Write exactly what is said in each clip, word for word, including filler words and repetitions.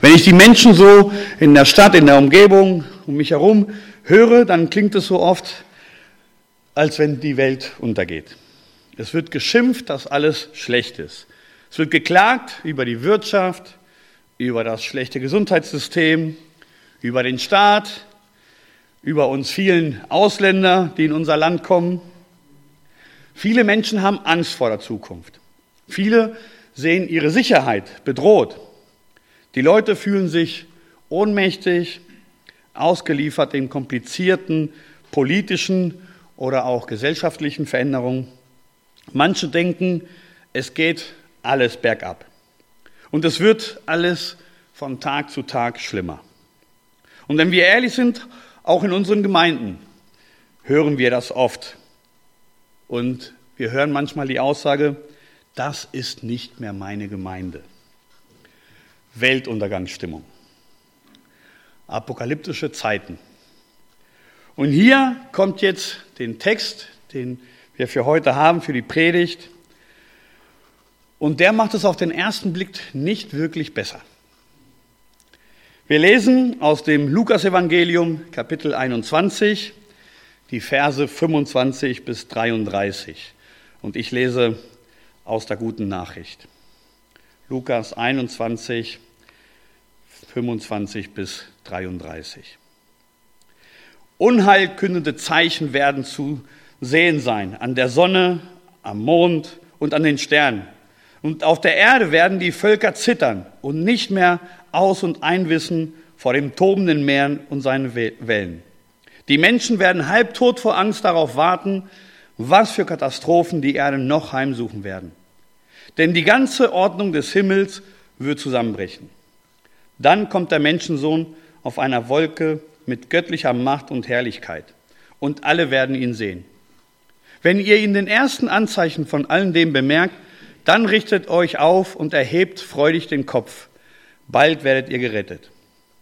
Wenn ich die Menschen so in der Stadt, in der Umgebung, um mich herum höre, dann klingt es so oft, als wenn die Welt untergeht. Es wird geschimpft, dass alles schlecht ist. Es wird geklagt über die Wirtschaft, über das schlechte Gesundheitssystem, über den Staat, über uns vielen Ausländer, die in unser Land kommen. Viele Menschen haben Angst vor der Zukunft. Viele sehen ihre Sicherheit bedroht. Die Leute fühlen sich ohnmächtig, ausgeliefert den komplizierten politischen oder auch gesellschaftlichen Veränderungen. Manche denken, es geht alles bergab. Und es wird alles von Tag zu Tag schlimmer. Und wenn wir ehrlich sind, auch in unseren Gemeinden hören wir das oft. Und wir hören manchmal die Aussage, das ist nicht mehr meine Gemeinde. Weltuntergangsstimmung. Apokalyptische Zeiten. Und hier kommt jetzt den Text, den wir für heute haben, für die Predigt. Und der macht es auf den ersten Blick nicht wirklich besser. Wir lesen aus dem Lukas-Evangelium, Kapitel einundzwanzig, die Verse fünfundzwanzig bis dreiunddreißig. Und ich lese aus der Guten Nachricht. Lukas einundzwanzig, fünfundzwanzig bis dreiunddreißig. Unheilkündende Zeichen werden zu sehen sein an der Sonne, am Mond und an den Sternen. Und auf der Erde werden die Völker zittern und nicht mehr aus- und einwissen vor dem tobenden Meer und seinen Wellen. Die Menschen werden halbtot vor Angst darauf warten, was für Katastrophen die Erde noch heimsuchen werden. Denn die ganze Ordnung des Himmels wird zusammenbrechen. Dann kommt der Menschensohn auf einer Wolke mit göttlicher Macht und Herrlichkeit, und alle werden ihn sehen. Wenn ihr ihn den ersten Anzeichen von allen dem bemerkt, dann richtet euch auf und erhebt freudig den Kopf. Bald werdet ihr gerettet.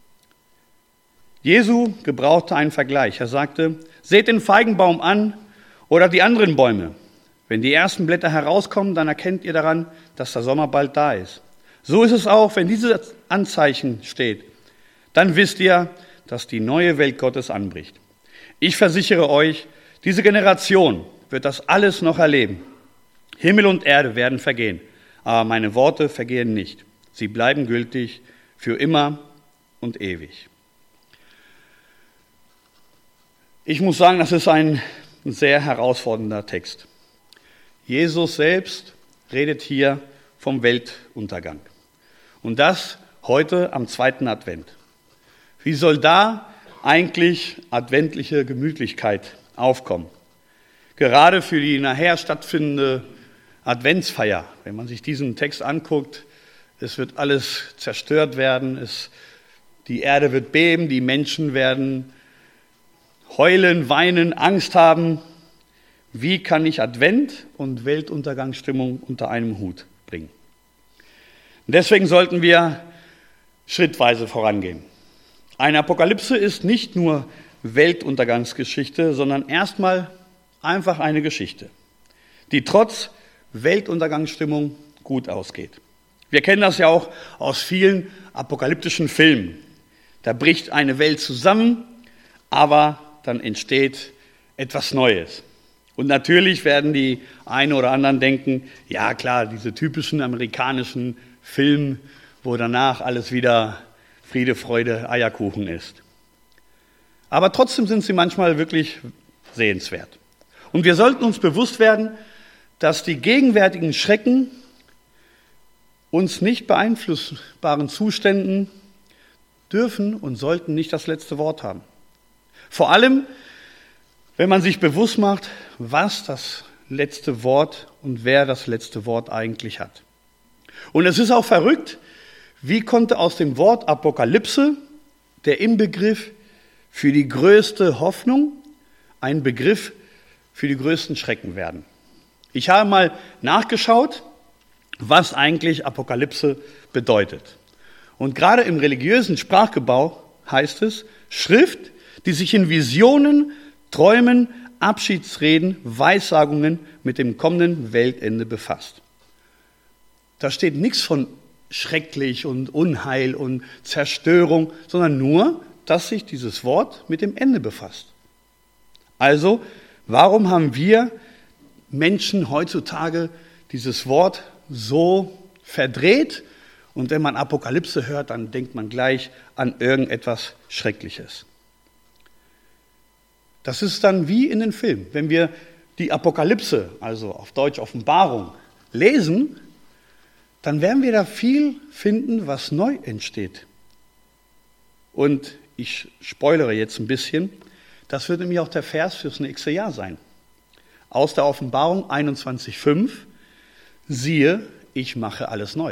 Jesu gebrauchte einen Vergleich. Er sagte, seht den Feigenbaum an oder die anderen Bäume. Wenn die ersten Blätter herauskommen, dann erkennt ihr daran, dass der Sommer bald da ist. So ist es auch, wenn dieses Anzeichen steht. Dann wisst ihr, dass die neue Welt Gottes anbricht. Ich versichere euch, diese Generation wird das alles noch erleben. Himmel und Erde werden vergehen, aber meine Worte vergehen nicht. Sie bleiben gültig für immer und ewig. Ich muss sagen, das ist ein sehr herausfordernder Text. Jesus selbst redet hier vom Weltuntergang. Und das heute am zweiten Advent. Wie soll da eigentlich adventliche Gemütlichkeit aufkommen? Gerade für die nachher stattfindende Adventsfeier, wenn man sich diesen Text anguckt, es wird alles zerstört werden, es, die Erde wird beben, die Menschen werden heulen, weinen, Angst haben. Wie kann ich Advent und Weltuntergangsstimmung unter einem Hut bringen? Und deswegen sollten wir schrittweise vorangehen. Eine Apokalypse ist nicht nur Weltuntergangsgeschichte, sondern erstmal einfach eine Geschichte, die trotz Weltuntergangsstimmung gut ausgeht. Wir kennen das ja auch aus vielen apokalyptischen Filmen. Da bricht eine Welt zusammen, aber dann entsteht etwas Neues. Und natürlich werden die einen oder anderen denken, ja klar, diese typischen amerikanischen Filme, wo danach alles wieder Friede, Freude, Eierkuchen ist. Aber trotzdem sind sie manchmal wirklich sehenswert. Und wir sollten uns bewusst werden, dass die gegenwärtigen Schrecken uns nicht beeinflussbaren Zuständen dürfen und sollten nicht das letzte Wort haben. Vor allem, wenn man sich bewusst macht, was das letzte Wort und wer das letzte Wort eigentlich hat. Und es ist auch verrückt, wie konnte aus dem Wort Apokalypse der Inbegriff für die größte Hoffnung ein Begriff für die größten Schrecken werden. Ich habe mal nachgeschaut, was eigentlich Apokalypse bedeutet. Und gerade im religiösen Sprachgebrauch heißt es Schrift, die sich in Visionen, Träumen, Abschiedsreden, Weissagungen mit dem kommenden Weltende befasst. Da steht nichts von schrecklich und Unheil und Zerstörung, sondern nur, dass sich dieses Wort mit dem Ende befasst. Also, warum haben wir Menschen heutzutage dieses Wort so verdreht? Und wenn man Apokalypse hört, dann denkt man gleich an irgendetwas Schreckliches. Das ist dann wie in den Filmen. Wenn wir die Apokalypse, also auf Deutsch Offenbarung, lesen, dann werden wir da viel finden, was neu entsteht. Und ich spoilere jetzt ein bisschen, das wird nämlich auch der Vers fürs nächste Jahr sein. Aus der Offenbarung einundzwanzig fünf, siehe, ich mache alles neu.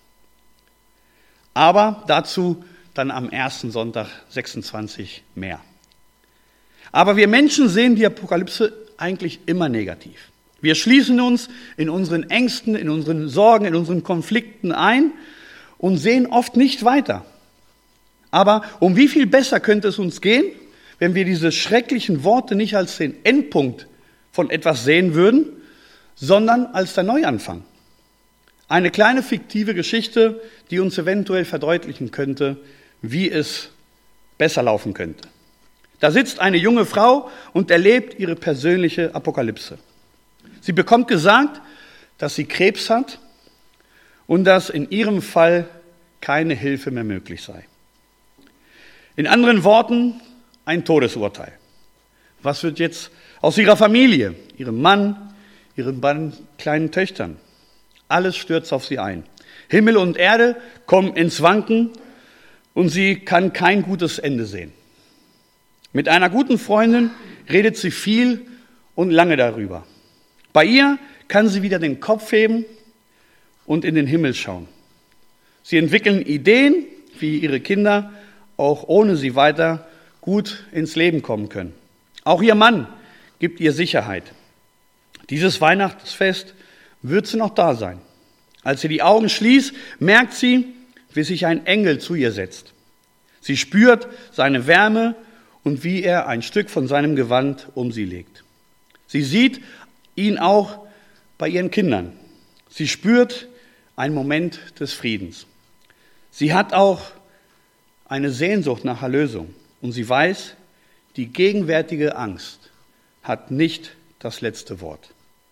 Aber dazu dann am ersten Sonntag sechsundzwanzig mehr. Aber wir Menschen sehen die Apokalypse eigentlich immer negativ. Wir schließen uns in unseren Ängsten, in unseren Sorgen, in unseren Konflikten ein und sehen oft nicht weiter. Aber um wie viel besser könnte es uns gehen, wenn wir diese schrecklichen Worte nicht als den Endpunkt von etwas sehen würden, sondern als der Neuanfang. Eine kleine fiktive Geschichte, die uns eventuell verdeutlichen könnte, wie es besser laufen könnte. Da sitzt eine junge Frau und erlebt ihre persönliche Apokalypse. Sie bekommt gesagt, dass sie Krebs hat und dass in ihrem Fall keine Hilfe mehr möglich sei. In anderen Worten, ein Todesurteil. Was wird jetzt aus ihrer Familie, ihrem Mann, ihren beiden kleinen Töchtern? Alles stürzt auf sie ein. Himmel und Erde kommen ins Wanken und sie kann kein gutes Ende sehen. Mit einer guten Freundin redet sie viel und lange darüber. Bei ihr kann sie wieder den Kopf heben und in den Himmel schauen. Sie entwickeln Ideen, wie ihre Kinder auch ohne sie weiter gut ins Leben kommen können. Auch ihr Mann gibt ihr Sicherheit. Dieses Weihnachtsfest wird sie noch da sein. Als sie die Augen schließt, merkt sie, wie sich ein Engel zu ihr setzt. Sie spürt seine Wärme und wie er ein Stück von seinem Gewand um sie legt. Sie sieht ihn auch bei ihren Kindern. Sie spürt einen Moment des Friedens. Sie hat auch eine Sehnsucht nach Erlösung und sie weiß, die gegenwärtige Angst hat nicht das letzte Wort.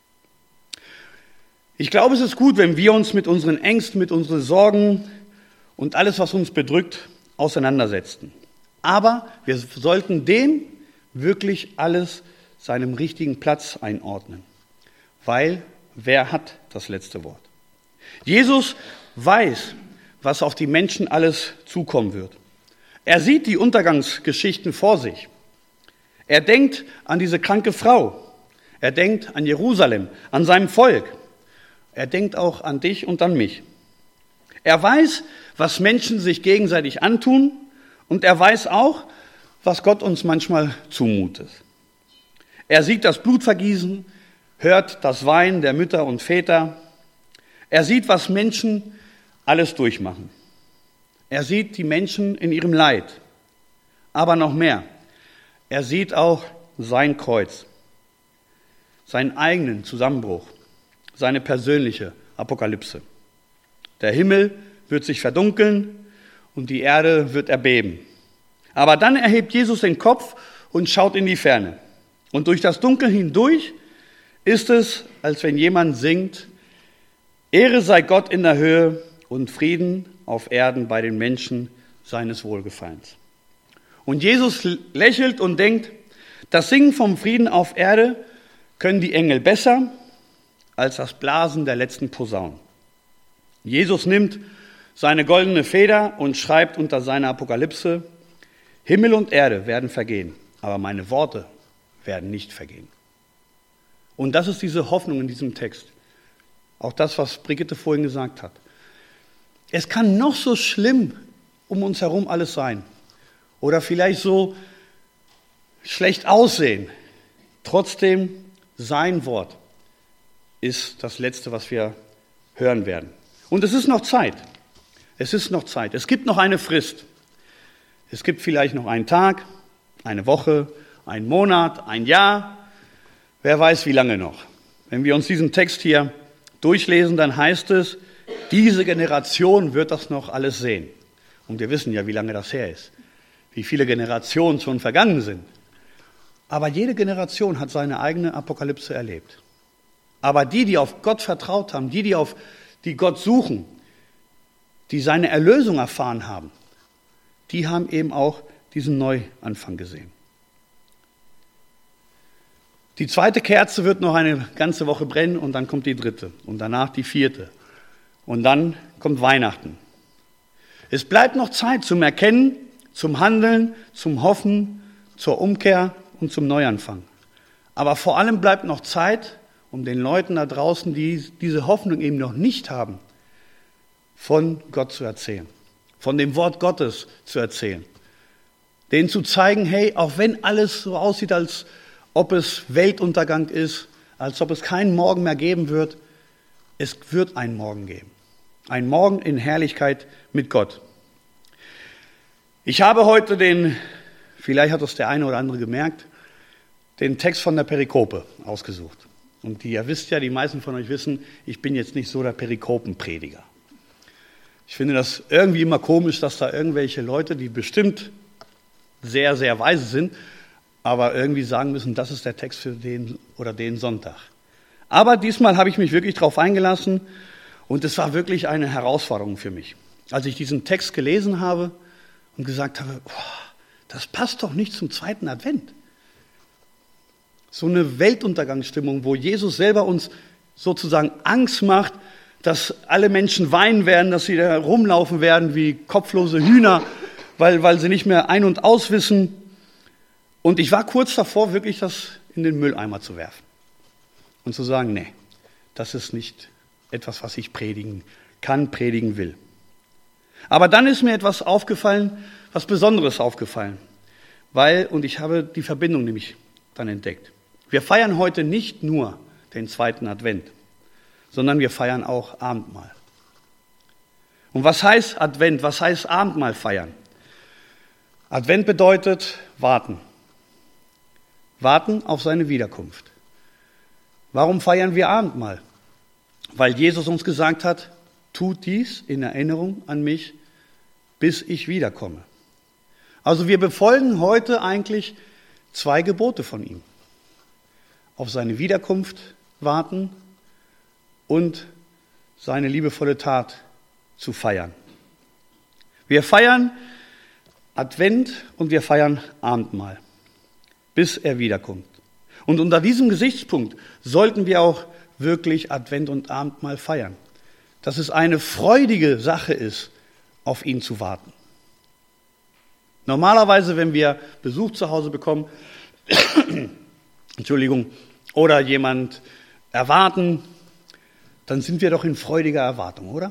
Ich glaube, es ist gut, wenn wir uns mit unseren Ängsten, mit unseren Sorgen und alles, was uns bedrückt, auseinandersetzen. Aber wir sollten dem wirklich alles seinem richtigen Platz einordnen. Weil, wer hat das letzte Wort? Jesus weiß, was auf die Menschen alles zukommen wird. Er sieht die Untergangsgeschichten vor sich. Er denkt an diese kranke Frau. Er denkt an Jerusalem, an sein Volk. Er denkt auch an dich und an mich. Er weiß, was Menschen sich gegenseitig antun, und er weiß auch, was Gott uns manchmal zumutet. Er sieht das Blutvergießen, hört das Weinen der Mütter und Väter. Er sieht, was Menschen alles durchmachen. Er sieht die Menschen in ihrem Leid. Aber noch mehr, er sieht auch sein Kreuz, seinen eigenen Zusammenbruch, seine persönliche Apokalypse. Der Himmel wird sich verdunkeln und die Erde wird erbeben. Aber dann erhebt Jesus den Kopf und schaut in die Ferne. Und durch das Dunkel hindurch ist es, als wenn jemand singt, Ehre sei Gott in der Höhe und Frieden auf Erden bei den Menschen seines Wohlgefallens. Und Jesus lächelt und denkt, das Singen vom Frieden auf Erde können die Engel besser als das Blasen der letzten Posaunen. Jesus nimmt seine goldene Feder und schreibt unter seiner Apokalypse, Himmel und Erde werden vergehen, aber meine Worte werden nicht vergehen. Und das ist diese Hoffnung in diesem Text. Auch das, was Brigitte vorhin gesagt hat. Es kann noch so schlimm um uns herum alles sein oder vielleicht so schlecht aussehen. Trotzdem, sein Wort ist das Letzte, was wir hören werden. Und es ist noch Zeit. Es ist noch Zeit. Es gibt noch eine Frist. Es gibt vielleicht noch einen Tag, eine Woche, einen Monat, ein Jahr. Wer weiß, wie lange noch. Wenn wir uns diesen Text hier durchlesen, dann heißt es, Diese Generation wird das noch alles sehen. Und wir wissen ja, wie lange das her ist. Wie viele Generationen schon vergangen sind. Aber jede Generation hat seine eigene Apokalypse erlebt. Aber die, die auf Gott vertraut haben, die, die auf die Gott suchen, die seine Erlösung erfahren haben, die haben eben auch diesen Neuanfang gesehen. Die zweite Kerze wird noch eine ganze Woche brennen und dann kommt die dritte und danach die vierte. Und dann kommt Weihnachten. Es bleibt noch Zeit zum Erkennen, zum Handeln, zum Hoffen, zur Umkehr und zum Neuanfang. Aber vor allem bleibt noch Zeit, um den Leuten da draußen, die diese Hoffnung eben noch nicht haben, von Gott zu erzählen, von dem Wort Gottes zu erzählen. Denen zu zeigen, hey, auch wenn alles so aussieht, als ob es Weltuntergang ist, als ob es keinen Morgen mehr geben wird, es wird einen Morgen geben. Ein Morgen in Herrlichkeit mit Gott. Ich habe heute den, vielleicht hat es der eine oder andere gemerkt, den Text von der Perikope ausgesucht. Und die, ihr wisst ja, die meisten von euch wissen, ich bin jetzt nicht so der Perikopenprediger. Ich finde das irgendwie immer komisch, dass da irgendwelche Leute, die bestimmt sehr, sehr weise sind, aber irgendwie sagen müssen, das ist der Text für den oder den Sonntag. Aber diesmal habe ich mich wirklich darauf eingelassen und es war wirklich eine Herausforderung für mich. Als ich diesen Text gelesen habe und gesagt habe, boah, das passt doch nicht zum zweiten Advent. So eine Weltuntergangsstimmung, wo Jesus selber uns sozusagen Angst macht, dass alle Menschen weinen werden, dass sie da rumlaufen werden wie kopflose Hühner, weil, weil sie nicht mehr ein- und aus wissen. Und ich war kurz davor, wirklich das in den Mülleimer zu werfen und zu sagen, nee, das ist nicht etwas, was ich predigen kann, predigen will. Aber dann ist mir etwas aufgefallen, was Besonderes aufgefallen, weil, und ich habe die Verbindung nämlich dann entdeckt. Wir feiern heute nicht nur den zweiten Advent, sondern wir feiern auch Abendmahl. Und was heißt Advent? Was heißt Abendmahl feiern? Advent bedeutet warten. Warten auf seine Wiederkunft. Warum feiern wir Abendmahl? Weil Jesus uns gesagt hat, tut dies in Erinnerung an mich, bis ich wiederkomme. Also wir befolgen heute eigentlich zwei Gebote von ihm. Auf seine Wiederkunft warten und seine liebevolle Tat zu feiern. Wir feiern Advent und wir feiern Abendmahl, bis er wiederkommt. Und unter diesem Gesichtspunkt sollten wir auch wirklich Advent und Abendmahl feiern. Dass es eine freudige Sache ist, auf ihn zu warten. Normalerweise, wenn wir Besuch zu Hause bekommen, Entschuldigung, oder jemand erwarten, dann sind wir doch in freudiger Erwartung, oder?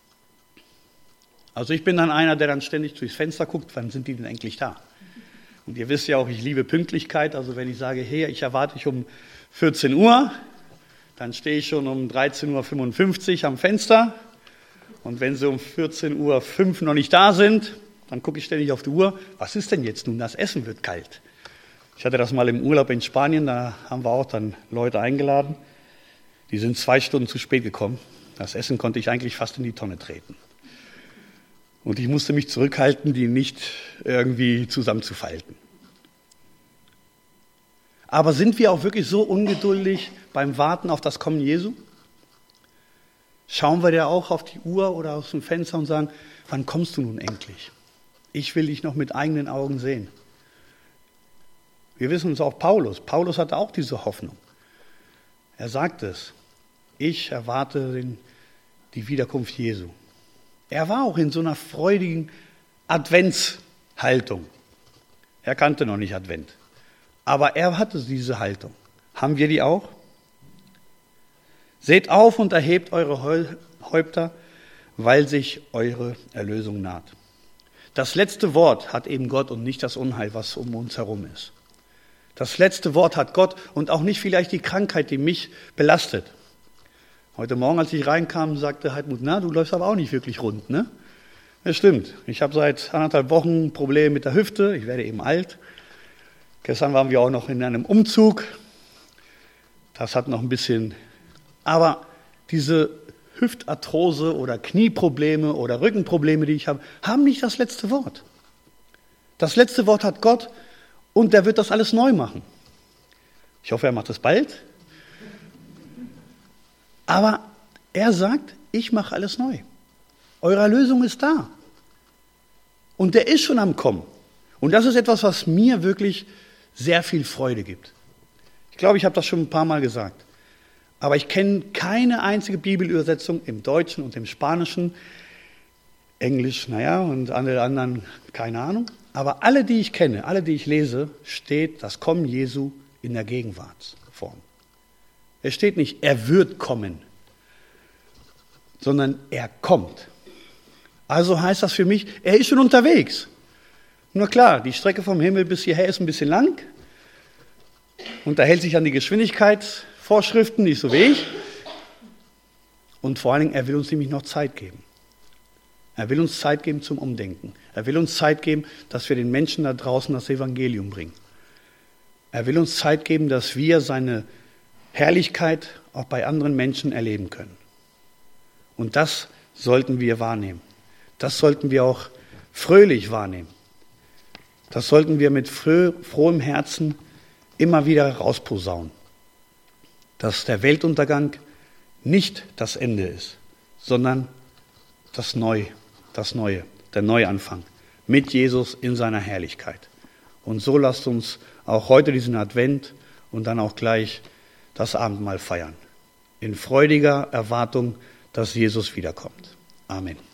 Also ich bin dann einer, der dann ständig durchs Fenster guckt, wann sind die denn endlich da? Und ihr wisst ja auch, ich liebe Pünktlichkeit, also wenn ich sage, hey, ich erwarte dich um vierzehn Uhr, dann stehe ich schon um dreizehn Uhr fünfundfünfzig am Fenster und wenn sie um vierzehn Uhr fünf noch nicht da sind, dann gucke ich ständig auf die Uhr, was ist denn jetzt nun, das Essen wird kalt. Ich hatte das mal im Urlaub in Spanien, da haben wir auch dann Leute eingeladen, die sind zwei Stunden zu spät gekommen. Das Essen konnte ich eigentlich fast in die Tonne treten. Und ich musste mich zurückhalten, die nicht irgendwie zusammenzufalten. Aber sind wir auch wirklich so ungeduldig beim Warten auf das Kommen Jesu? Schauen wir da auch auf die Uhr oder aus dem Fenster und sagen, wann kommst du nun endlich? Ich will dich noch mit eigenen Augen sehen. Wir wissen uns auch Paulus. Paulus hatte auch diese Hoffnung. Er sagt es, ich erwarte den, die Wiederkunft Jesu. Er war auch in so einer freudigen Adventshaltung. Er kannte noch nicht Advent. Aber er hatte diese Haltung. Haben wir die auch? Seht auf und erhebt eure Häupter, weil sich eure Erlösung naht. Das letzte Wort hat eben Gott und nicht das Unheil, was um uns herum ist. Das letzte Wort hat Gott und auch nicht vielleicht die Krankheit, die mich belastet. Heute Morgen, als ich reinkam, sagte Heidmut, na, du läufst aber auch nicht wirklich rund, ne? Das stimmt. Ich habe seit anderthalb Wochen Probleme mit der Hüfte. Ich werde eben alt. Gestern waren wir auch noch in einem Umzug. Das hat noch ein bisschen... Aber diese Hüftarthrose oder Knieprobleme oder Rückenprobleme, die ich habe, haben nicht das letzte Wort. Das letzte Wort hat Gott und der wird das alles neu machen. Ich hoffe, er macht es bald. Aber er sagt, ich mache alles neu. Eure Erlösung ist da. Und der ist schon am Kommen. Und das ist etwas, was mir wirklich sehr viel Freude gibt. Ich glaube, ich habe das schon ein paar Mal gesagt. Aber ich kenne keine einzige Bibelübersetzung im Deutschen und im Spanischen, Englisch, naja, und alle anderen, keine Ahnung. Aber alle, die ich kenne, alle, die ich lese, steht das Kommen Jesu in der Gegenwartsform. Es steht nicht, er wird kommen, sondern er kommt. Also heißt das für mich, er ist schon unterwegs. Nur klar, die Strecke vom Himmel bis hierher ist ein bisschen lang und er hält sich an die Geschwindigkeitsvorschriften, nicht so wie ich. Und vor allen Dingen, er will uns nämlich noch Zeit geben. Er will uns Zeit geben zum Umdenken. Er will uns Zeit geben, dass wir den Menschen da draußen das Evangelium bringen. Er will uns Zeit geben, dass wir seine Herrlichkeit auch bei anderen Menschen erleben können. Und das sollten wir wahrnehmen. Das sollten wir auch fröhlich wahrnehmen. Das sollten wir mit frohem Herzen immer wieder rausposaunen. Dass der Weltuntergang nicht das Ende ist, sondern das Neue, das Neue, der Neuanfang mit Jesus in seiner Herrlichkeit. Und so lasst uns auch heute diesen Advent und dann auch gleich das Abendmahl feiern. In freudiger Erwartung, dass Jesus wiederkommt. Amen.